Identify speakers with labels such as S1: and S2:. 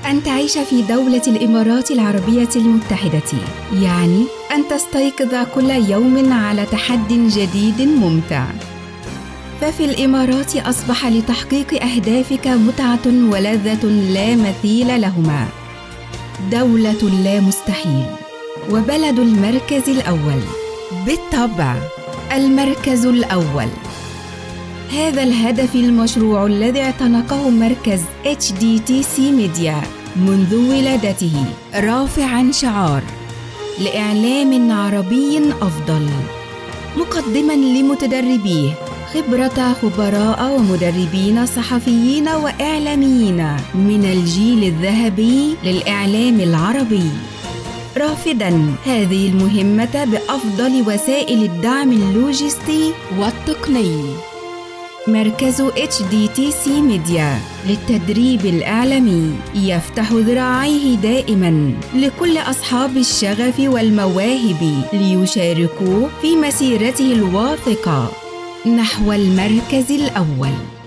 S1: أن تعيش في دولة الإمارات العربية المتحدة يعني أن تستيقظ كل يوم على تحد جديد ممتع. ففي الإمارات أصبح لتحقيق أهدافك متعة ولذة لا مثيل لهما. دولة لا مستحيل وبلد المركز الأول. بالطبع المركز الأول. هذا الهدف المشروع الذي اعتنقه مركز HDTC ميديا منذ ولادته، رافعاً شعار لإعلام عربي أفضل، مقدماً لمتدربيه خبرة خبراء ومدربين صحفيين وإعلاميين من الجيل الذهبي للإعلام العربي، رافداً هذه المهمة بأفضل وسائل الدعم اللوجستي والتقني. مركز HDTC ميديا للتدريب الإعلامي يفتح ذراعيه دائماً لكل أصحاب الشغف والمواهب ليشاركوا في مسيرته الواثقة نحو المركز الأول.